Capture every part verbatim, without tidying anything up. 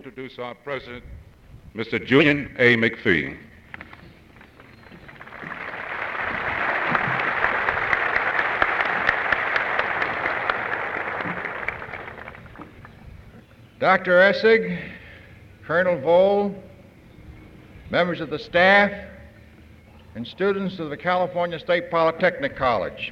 introduce our president, Mister Julian A. McPhee. Doctor Essig, Colonel Vole, members of the staff, and students of the California State Polytechnic College.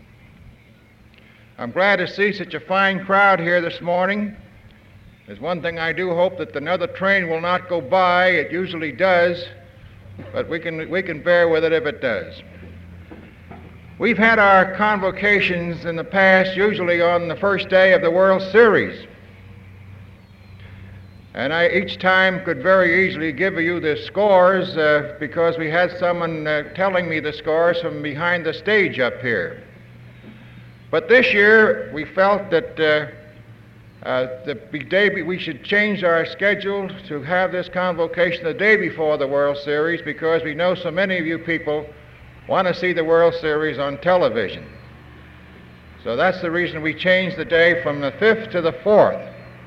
I'm glad to see such a fine crowd here this morning. There's one thing I do hope, that another train will not go by. It usually does, but we can, we can bear with it if it does. We've had our convocations in the past, usually on the first day of the World Series. And I each time could very easily give you the scores uh, because we had someone uh, telling me the scores from behind the stage up here. But this year we felt that uh, uh, the day we should change our schedule to have this convocation the day before the World Series, because we know so many of you people want to see the World Series on television. So that's the reason we changed the day from the fifth to the fourth.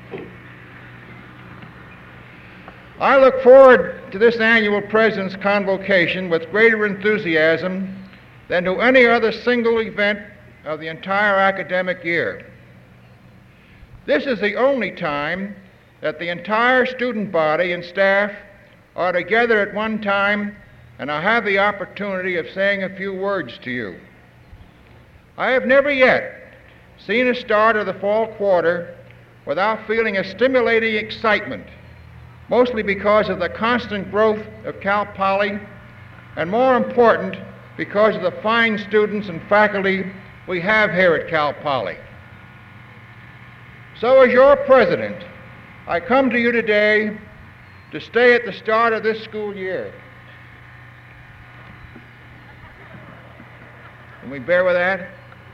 I look forward to this annual President's Convocation with greater enthusiasm than to any other single event of the entire academic year. This is the only time that the entire student body and staff are together at one time, and I have the opportunity of saying a few words to you. I have never yet seen a start of the fall quarter without feeling a stimulating excitement, mostly because of the constant growth of Cal Poly, and more important, because of the fine students and faculty we have here at Cal Poly. So as your president, I come to you today to stay at the start of this school year. Can we bear with that?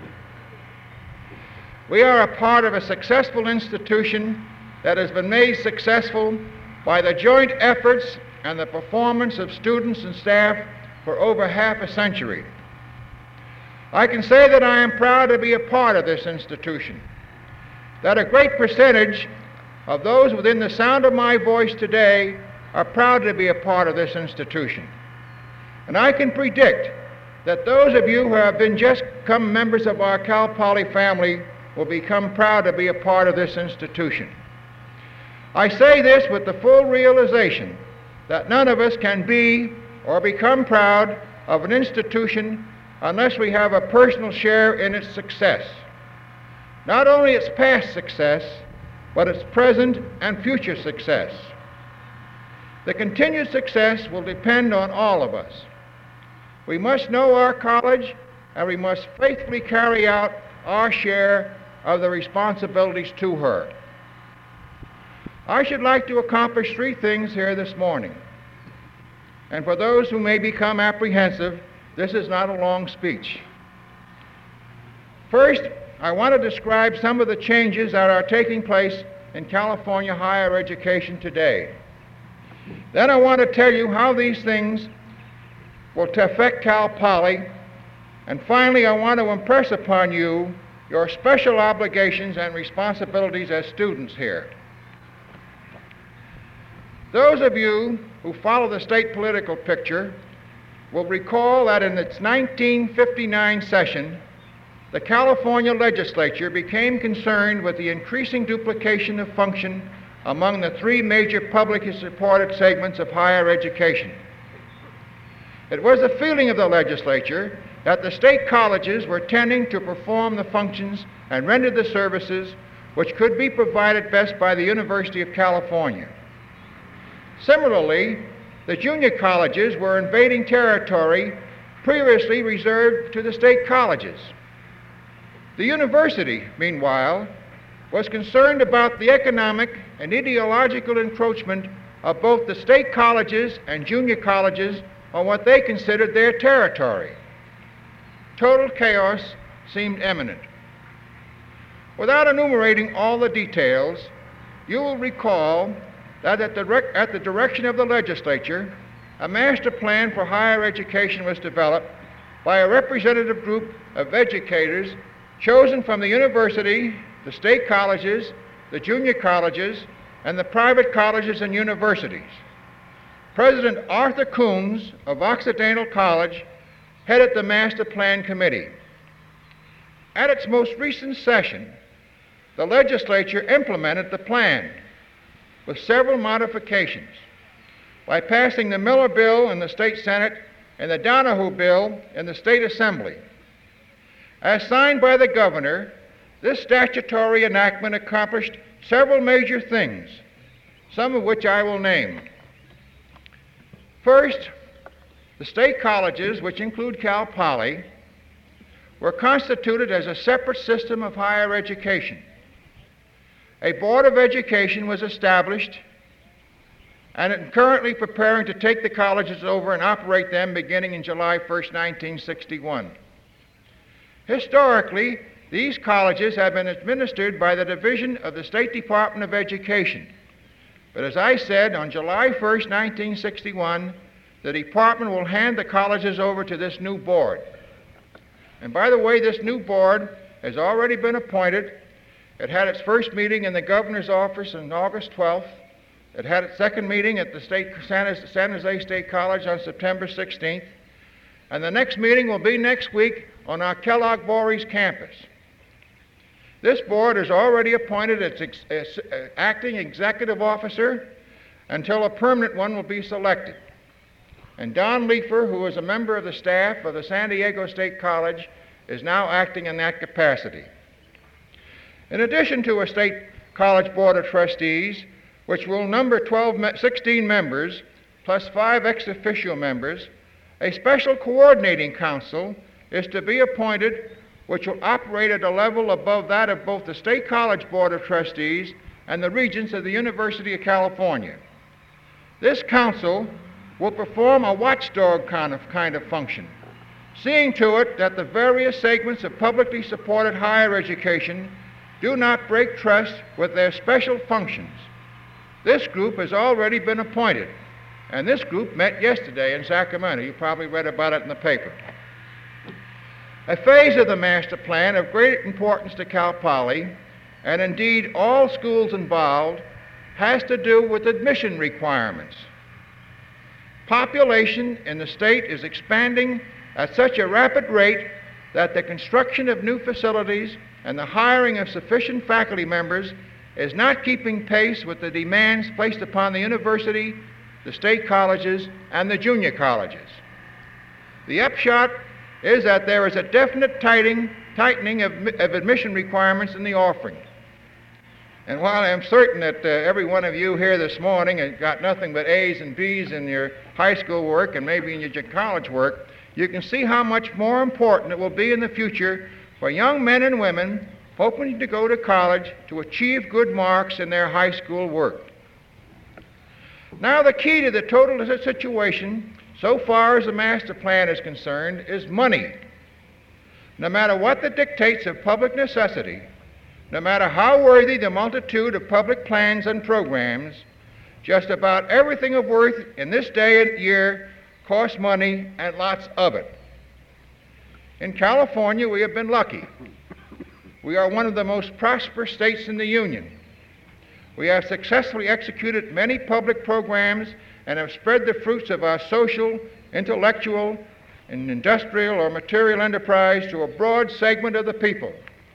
We are a part of a successful institution that has been made successful by the joint efforts and the performance of students and staff for over half a century. I can say that I am proud to be a part of this institution, that a great percentage of those within the sound of my voice today are proud to be a part of this institution. And I can predict that those of you who have been just become members of our Cal Poly family will become proud to be a part of this institution. I say this with the full realization that none of us can be or become proud of an institution unless we have a personal share in its success. Not only its past success, but its present and future success. The continued success will depend on all of us. We must know our college, and we must faithfully carry out our share of the responsibilities to her. I should like to accomplish three things here this morning. And for those who may become apprehensive, this is not a long speech. First, I want to describe some of the changes that are taking place in California higher education today. Then I want to tell you how these things will affect Cal Poly. And finally, I want to impress upon you your special obligations and responsibilities as students here. Those of you who follow the state political picture will recall that in its nineteen fifty-nine session, the California legislature became concerned with the increasing duplication of function among the three major publicly supported segments of higher education. It was the feeling of the legislature that the state colleges were tending to perform the functions and render the services which could be provided best by the University of California. Similarly, the junior colleges were invading territory previously reserved to the state colleges. The university, meanwhile, was concerned about the economic and ideological encroachment of both the state colleges and junior colleges on what they considered their territory. Total chaos seemed imminent. Without enumerating all the details, you will recall that at the, rec- at the direction of the legislature, a master plan for higher education was developed by a representative group of educators chosen from the university, the state colleges, the junior colleges, and the private colleges and universities. President Arthur Coons of Occidental College headed the Master Plan Committee. At its most recent session, the legislature implemented the plan with several modifications by passing the Miller Bill in the State Senate and the Donahue Bill in the State Assembly. As signed by the governor, this statutory enactment accomplished several major things, some of which I will name. First, the state colleges, which include Cal Poly, were constituted as a separate system of higher education. A Board of Education was established and is currently preparing to take the colleges over and operate them beginning in July first, nineteen sixty-one. Historically, these colleges have been administered by the Division of the State Department of Education. But as I said, on July first, nineteen sixty-one, the department will hand the colleges over to this new board. And by the way, this new board has already been appointed. It had its first meeting in the governor's office on August twelfth. It had its second meeting at the state, San Jose State College on September sixteenth. And the next meeting will be next week on our Kellogg Voorhees campus. This board has already appointed its ex- its, uh, acting executive officer until a permanent one will be selected. And Don Leifer, who is a member of the staff of the San Diego State College, is now acting in that capacity. In addition to a state college board of trustees, which will number twelve, sixteen members, plus five ex officio members, a special coordinating council is to be appointed, which will operate at a level above that of both the State College Board of Trustees and the Regents of the University of California. This council will perform a watchdog kind of, kind of function, seeing to it that the various segments of publicly supported higher education do not break trust with their special functions. This group has already been appointed, and this group met yesterday in Sacramento. You probably read about it in the paper. A phase of the master plan of great importance to Cal Poly, and indeed all schools involved, has to do with admission requirements. Population in the state is expanding at such a rapid rate that the construction of new facilities and the hiring of sufficient faculty members is not keeping pace with the demands placed upon the university, the state colleges, and the junior colleges. The upshot is that there is a definite tightening, tightening of, of admission requirements in the offering. And while I'm certain that uh, every one of you here this morning has got nothing but A's and B's in your high school work and maybe in your college work, you can see how much more important it will be in the future for young men and women hoping to go to college to achieve good marks in their high school work. Now, the key to the total situation, so far as the master plan is concerned, is money. No matter what the dictates of public necessity, no matter how worthy the multitude of public plans and programs, just about everything of worth in this day and year costs money, and lots of it. In California, we have been lucky. We are one of the most prosperous states in the Union. We have successfully executed many public programs and have spread the fruits of our social, intellectual, and industrial or material enterprise to a broad segment of the people.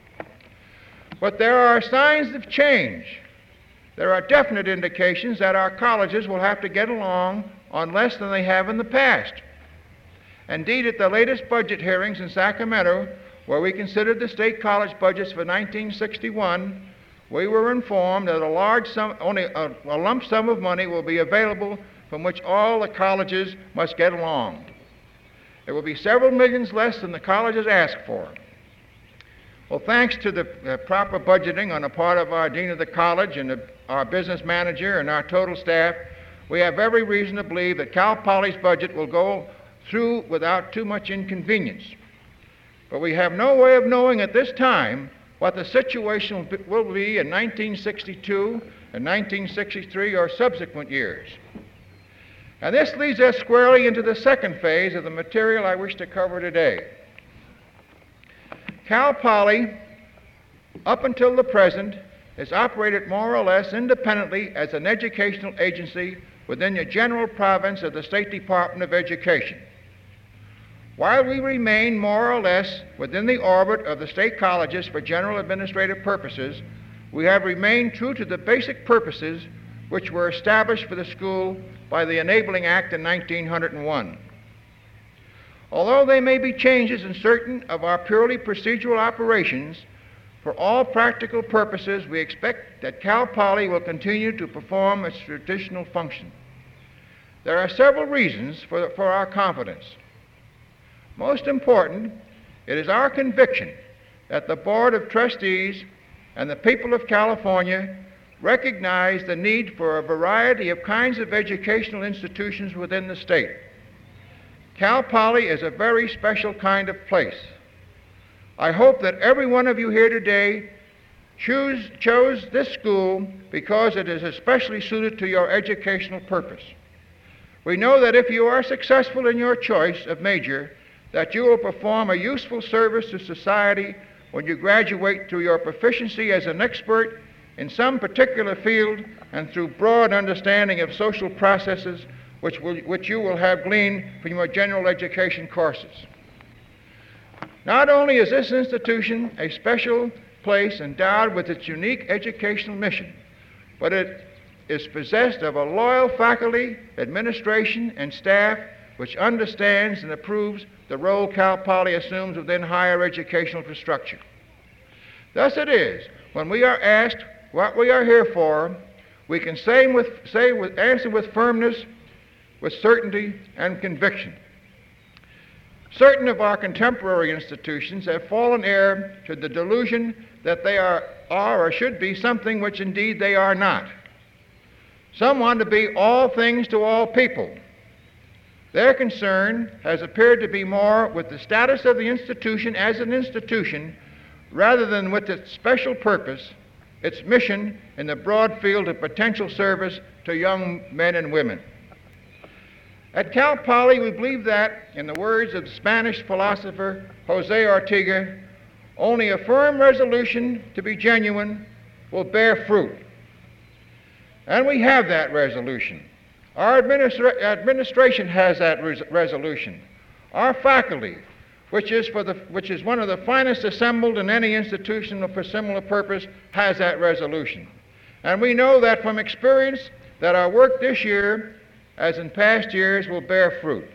But there are signs of change. There are definite indications that our colleges will have to get along on less than they have in the past. Indeed, at the latest budget hearings in Sacramento, where we considered the state college budgets for nineteen sixty-one, we were informed that a large sum, only a, a lump sum of money will be available from which all the colleges must get along. It will be several millions less than the colleges ask for. Well, thanks to the uh, proper budgeting on the part of our dean of the college and the, our business manager and our total staff, we have every reason to believe that Cal Poly's budget will go through without too much inconvenience. But we have no way of knowing at this time what the situation will be in nineteen sixty-two and nineteen sixty-three or subsequent years. And this leads us squarely into the second phase of the material I wish to cover today. Cal Poly, up until the present, is operated more or less independently as an educational agency within the general province of the State Department of Education. While we remain more or less within the orbit of the state colleges for general administrative purposes, we have remained true to the basic purposes which were established for the school by the Enabling Act in nineteen oh one. Although there may be changes in certain of our purely procedural operations, for all practical purposes we expect that Cal Poly will continue to perform its traditional function. There are several reasons for, for our confidence. Most important, it is our conviction that the Board of Trustees and the people of California recognize the need for a variety of kinds of educational institutions within the state. Cal Poly is a very special kind of place. I hope that every one of you here today choose, chose this school because it is especially suited to your educational purpose. We know that if you are successful in your choice of major, that you will perform a useful service to society when you graduate through your proficiency as an expert in some particular field and through broad understanding of social processes which, will, which you will have gleaned from your general education courses. Not only is this institution a special place endowed with its unique educational mission, but it is possessed of a loyal faculty, administration, and staff which understands and approves the role Cal Poly assumes within higher educational infrastructure. Thus it is, when we are asked what we are here for, we can say with, say with, answer with firmness, with certainty, and conviction. Certain of our contemporary institutions have fallen heir to the delusion that they are, are or should be something which indeed they are not. Some want to be all things to all people. Their concern has appeared to be more with the status of the institution as an institution rather than with its special purpose, its mission in the broad field of potential service to young men and women. At Cal Poly, we believe that, in the words of the Spanish philosopher Jose Ortega, only a firm resolution to be genuine will bear fruit. And we have that resolution. Our administra- administration has that res- resolution. Our faculty, which is, for the, which is one of the finest assembled in any institution for similar purpose, has that resolution. And we know that from experience that our work this year, as in past years, will bear fruit.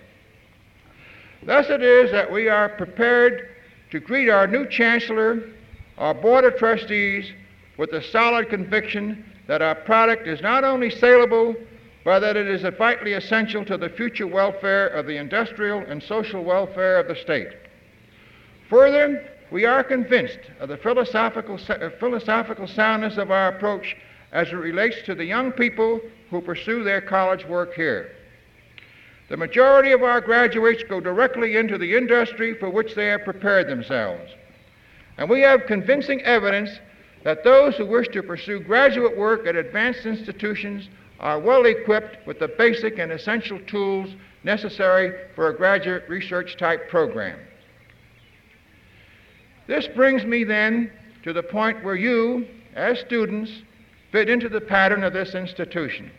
Thus it is that we are prepared to greet our new chancellor, our board of trustees, with the solid conviction that our product is not only saleable, but that it is vitally essential to the future welfare of the industrial and social welfare of the state. Further, we are convinced of the philosophical, philosophical soundness of our approach as it relates to the young people who pursue their college work here. The majority of our graduates go directly into the industry for which they have prepared themselves. And we have convincing evidence that those who wish to pursue graduate work at advanced institutions are well equipped with the basic and essential tools necessary for a graduate research type program. This brings me then to the point where you, as students, fit into the pattern of this institution.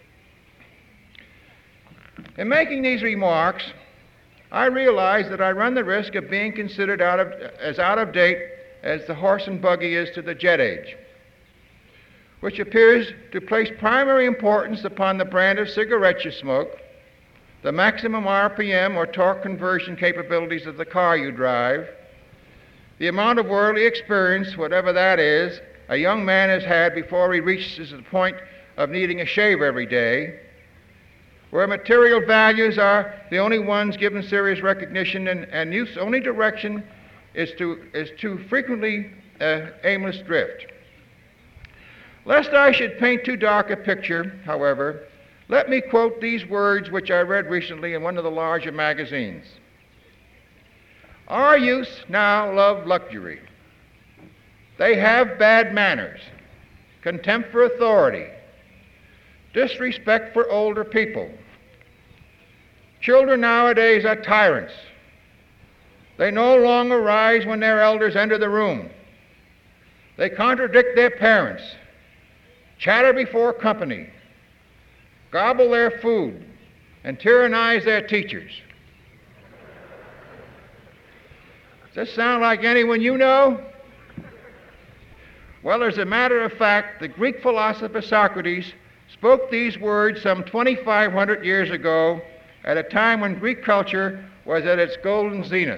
In making these remarks, I realize that I run the risk of being considered out of, as out of date as the horse and buggy is to the jet age, which appears to place primary importance upon the brand of cigarette you smoke, the maximum R P M or torque conversion capabilities of the car you drive, the amount of worldly experience, whatever that is, a young man has had before he reaches the point of needing a shave every day, where material values are the only ones given serious recognition, and, and youth's only direction is to, is to frequently uh, aimless drift. Lest I should paint too dark a picture, however, let me quote these words which I read recently in one of the larger magazines. Our youth now love luxury. They have bad manners, contempt for authority, disrespect for older people. Children nowadays are tyrants. They no longer rise when their elders enter the room. They contradict their parents, chatter before company, gobble their food, and tyrannize their teachers. Does this sound like anyone you know? Well, as a matter of fact, the Greek philosopher Socrates spoke these words some twenty-five hundred years ago at a time when Greek culture was at its golden zenith.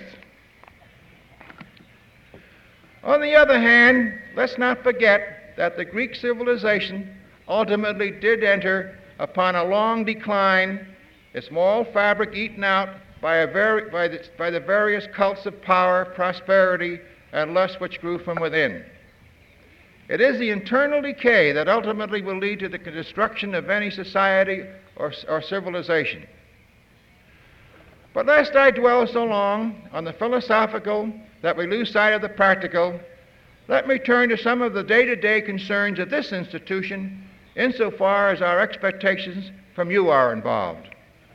On the other hand, let's not forget that the Greek civilization ultimately did enter upon a long decline, its moral fabric eaten out by, a very, by, the, by the various cults of power, prosperity, and lust which grew from within. It is the internal decay that ultimately will lead to the destruction of any society or, or civilization. But lest I dwell so long on the philosophical that we lose sight of the practical, let me turn to some of the day-to-day concerns of this institution insofar as our expectations from you are involved.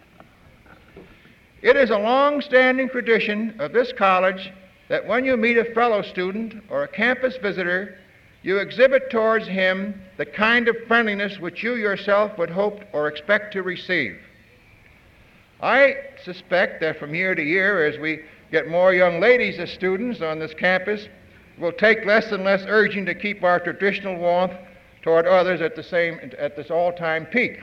It is a long-standing tradition of this college that when you meet a fellow student or a campus visitor, you exhibit towards him the kind of friendliness which you yourself would hope or expect to receive. I suspect that from year to year, as we get more young ladies as students on this campus, it will take less and less urging to keep our traditional warmth toward others at the same at this all-time peak.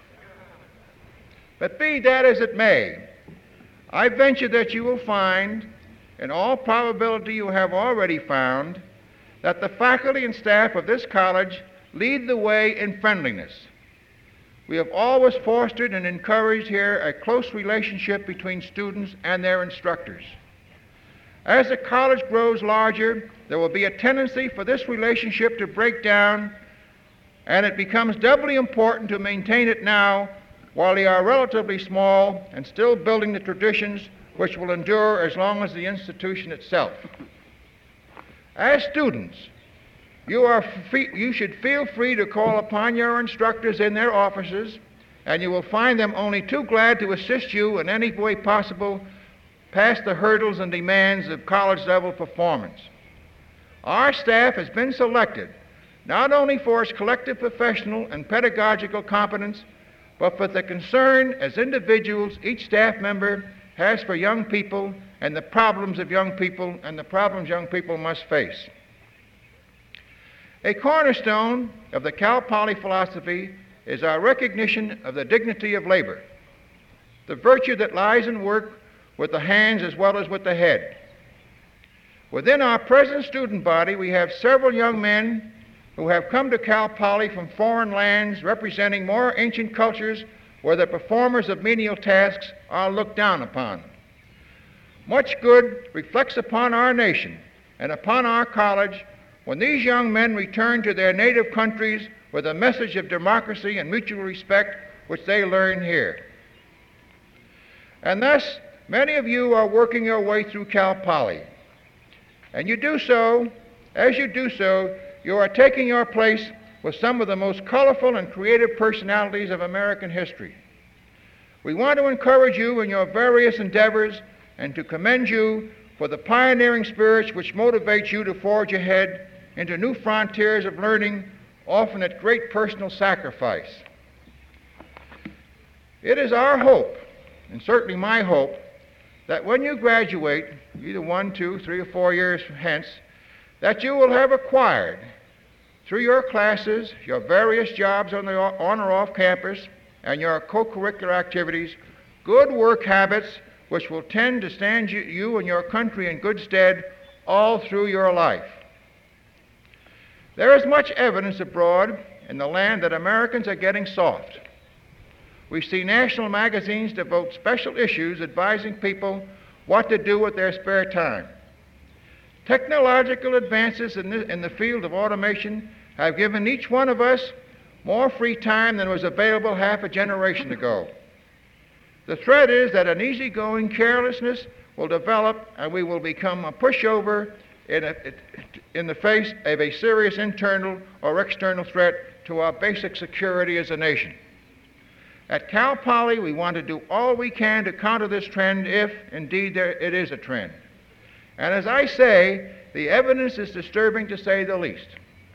But be that as it may, I venture that you will find, in all probability you have already found, that the faculty and staff of this college lead the way in friendliness. We have always fostered and encouraged here a close relationship between students and their instructors. As the college grows larger, there will be a tendency for this relationship to break down, and it becomes doubly important to maintain it now while they are relatively small and still building the traditions which will endure as long as the institution itself. As students, you, are free, you should feel free to call upon your instructors in their offices, and you will find them only too glad to assist you in any way possible past the hurdles and demands of college-level performance. Our staff has been selected not only for its collective professional and pedagogical competence, but for the concern as individuals each staff member has for young people and the problems of young people and the problems young people must face. A cornerstone of the Cal Poly philosophy is our recognition of the dignity of labor, the virtue that lies in work with the hands as well as with the head. Within our present student body, we have several young men who have come to Cal Poly from foreign lands representing more ancient cultures where the performers of menial tasks are looked down upon. Much good reflects upon our nation and upon our college when these young men return to their native countries with a message of democracy and mutual respect which they learn here. And thus, many of you are working your way through Cal Poly. And you do so, as you do so, you are taking your place with some of the most colorful and creative personalities of American history. We want to encourage you in your various endeavors and to commend you for the pioneering spirits which motivate you to forge ahead into new frontiers of learning, often at great personal sacrifice. It is our hope, and certainly my hope, that when you graduate, either one, two, three, or four years hence, that you will have acquired, through your classes, your various jobs on, the, on or off campus, and your co-curricular activities, good work habits which will tend to stand you, you and your country in good stead all through your life. There is much evidence abroad in the land that Americans are getting soft. We see national magazines devote special issues advising people what to do with their spare time. Technological advances in the, in the field of automation have given each one of us more free time than was available half a generation ago. The threat is that an easygoing carelessness will develop and we will become a pushover in, a, in the face of a serious internal or external threat to our basic security as a nation. At Cal Poly, we want to do all we can to counter this trend if, indeed, there, it is a trend. And as I say, the evidence is disturbing to say the least.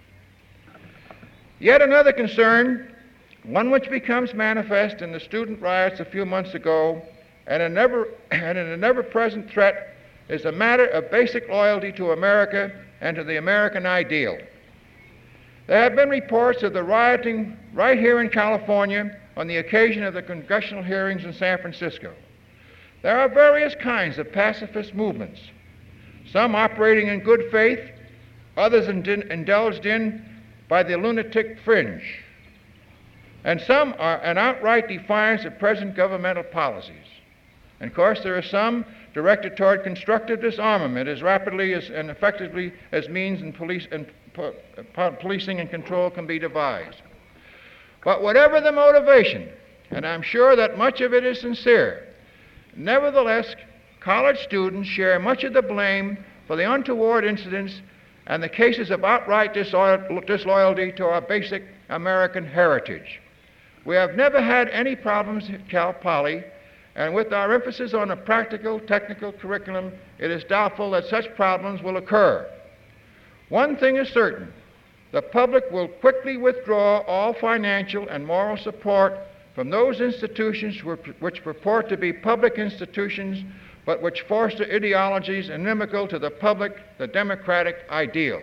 Yet another concern, one which becomes manifest in the student riots a few months ago, and a never, and an ever-present threat, is a matter of basic loyalty to America and to the American ideal. There have been reports of the rioting right here in California on the occasion of the congressional hearings in San Francisco. There are various kinds of pacifist movements, some operating in good faith, others ind- indulged in by the lunatic fringe, and some are an outright defiance of present governmental policies. And of course, there are some directed toward constructive disarmament as rapidly as, and effectively as means in police and po- po- policing and control can be devised. But whatever the motivation, and I'm sure that much of it is sincere, nevertheless, college students share much of the blame for the untoward incidents and the cases of outright disloyal- disloyalty to our basic American heritage. We have never had any problems at Cal Poly, and with our emphasis on a practical, technical curriculum, it is doubtful that such problems will occur. One thing is certain: the public will quickly withdraw all financial and moral support from those institutions which purport to be public institutions, but which foster ideologies inimical to the public, the democratic ideal.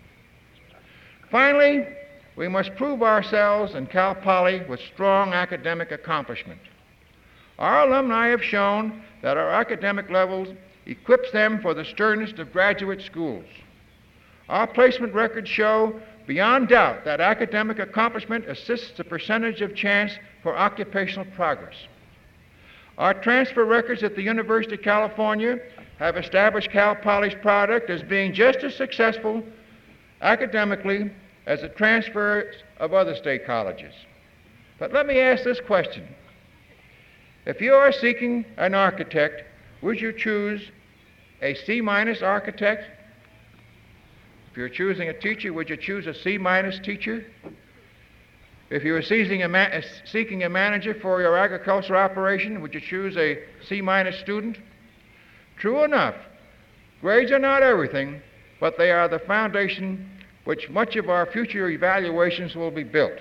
Finally, we must prove ourselves in Cal Poly with strong academic accomplishment. Our alumni have shown that our academic levels equips them for the sternest of graduate schools. Our placement records show beyond doubt that academic accomplishment assists the percentage of chance for occupational progress. Our transfer records at the University of California have established Cal Poly's product as being just as successful academically as the transfers of other state colleges. But let me ask this question. If you are seeking an architect, would you choose a C-minus architect? If you're choosing a teacher, would you choose a C-minus teacher? If you were seeking a, ma- seeking a manager for your agriculture operation, would you choose a C-minus student? True enough, grades are not everything, but they are the foundation which much of our future evaluations will be built.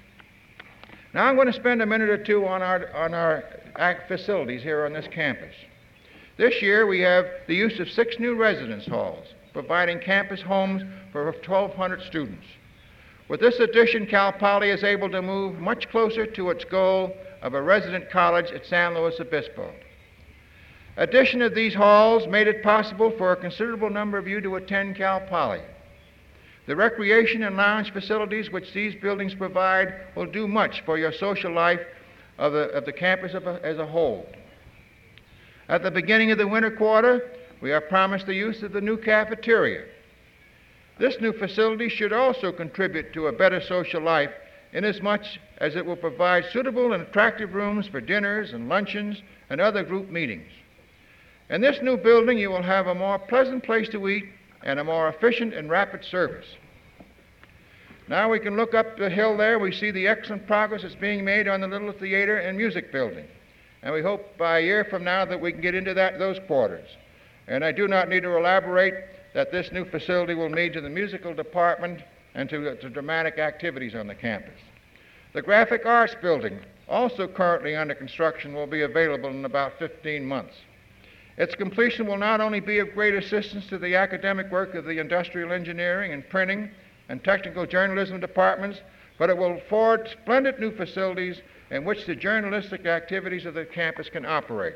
Now I'm going to spend a minute or two on our, on our facilities here on this campus. This year we have the use of six new residence halls, providing campus homes for twelve hundred students. With this addition, Cal Poly is able to move much closer to its goal of a resident college at San Luis Obispo. Addition of these halls made it possible for a considerable number of you to attend Cal Poly. The recreation and lounge facilities which these buildings provide will do much for your social life of the, of the campus of a, as a whole. At the beginning of the winter quarter, we are promised the use of the new cafeteria. This new facility should also contribute to a better social life inasmuch as it will provide suitable and attractive rooms for dinners and luncheons and other group meetings. In this new building, you will have a more pleasant place to eat and a more efficient and rapid service. Now we can look up the hill there. We see the excellent progress that's being made on the little theater and music building. And we hope by a year from now that we can get into that, those quarters. And I do not need to elaborate that this new facility will mean to the musical department and to, to dramatic activities on the campus. The graphic arts building, also currently under construction, will be available in about fifteen months. Its completion will not only be of great assistance to the academic work of the industrial engineering and printing and technical journalism departments, but it will afford splendid new facilities in which the journalistic activities of the campus can operate.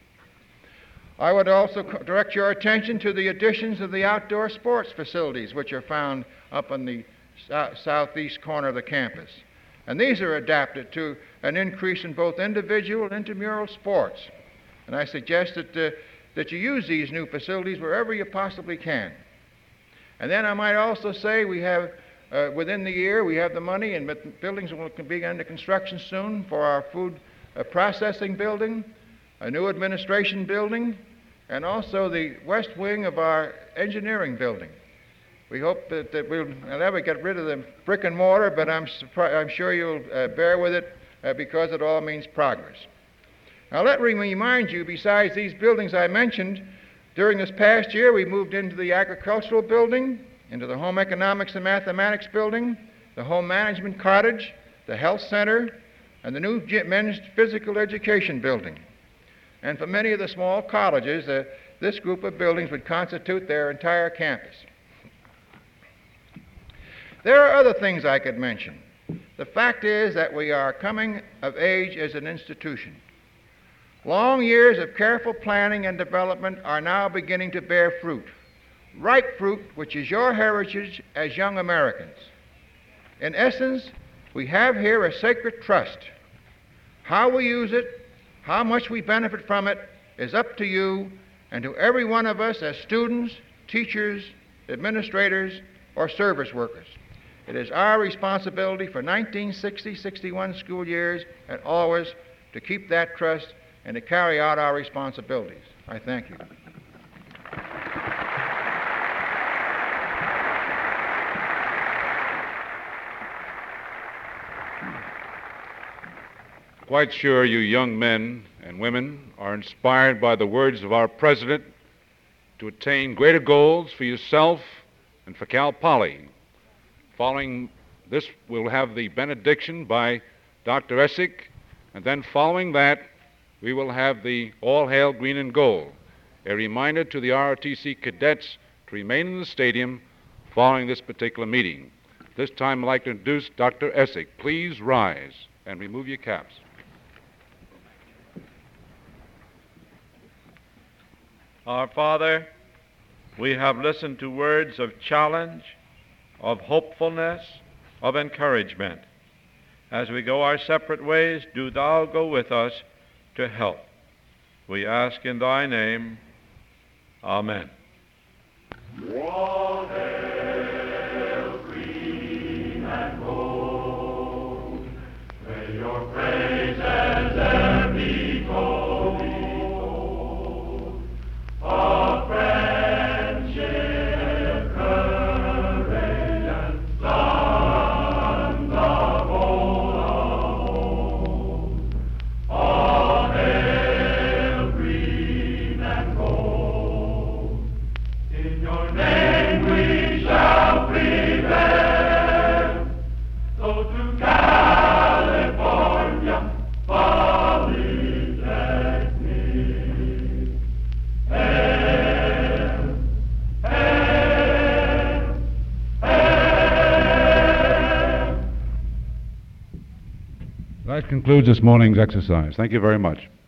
I would also direct your attention to the additions of the outdoor sports facilities which are found up in the so- southeast corner of the campus. And these are adapted to an increase in both individual and intramural sports. And I suggest that, uh, that you use these new facilities wherever you possibly can. And then I might also say we have, uh, within the year, we have the money, and buildings will be under construction soon for our food uh, processing building, a new administration building, and also the west wing of our engineering building. We hope that, that we'll never get rid of the brick and mortar, but I'm, surpri- I'm sure you'll uh, bear with it uh, because it all means progress. Now let me remind you, besides these buildings I mentioned, During this past year, we moved into the agricultural building, into the home economics and mathematics building, the home management cottage, the health center, and the new men's physical education building. And for many of the small colleges, uh, this group of buildings would constitute their entire campus. There are other things I could mention. The fact is that we are coming of age as an institution. Long years of careful planning and development are now beginning to bear fruit, ripe fruit which is your heritage as young Americans. In essence, we have here a sacred trust. How we use it, how much we benefit from it, is up to you and to every one of us as students, teachers, administrators, or service workers. It is our responsibility for nineteen sixty sixty-one school years and always to keep that trust and to carry out our responsibilities. I thank you. Quite sure you young men and women are inspired by the words of our president to attain greater goals for yourself and for Cal Poly. Following this, we'll have the benediction by Doctor Essick, and then following that, we will have the All Hail Green and Gold, a reminder to the R O T C cadets to remain in the stadium following this particular meeting. This time I'd like to introduce Doctor Essick. Please rise and remove your caps. Our Father, we have listened to words of challenge, of hopefulness, of encouragement. As we go our separate ways, do Thou go with us to help. We ask in Thy name. Amen. All hail, green and gold, may your praises ever be told, of friendship, courage, and sons of old. All hail, green and gold. In your name we shall prevail. So to California, Polytechnic. Hail, hail, hail. That concludes this morning's exercise. Thank you very much.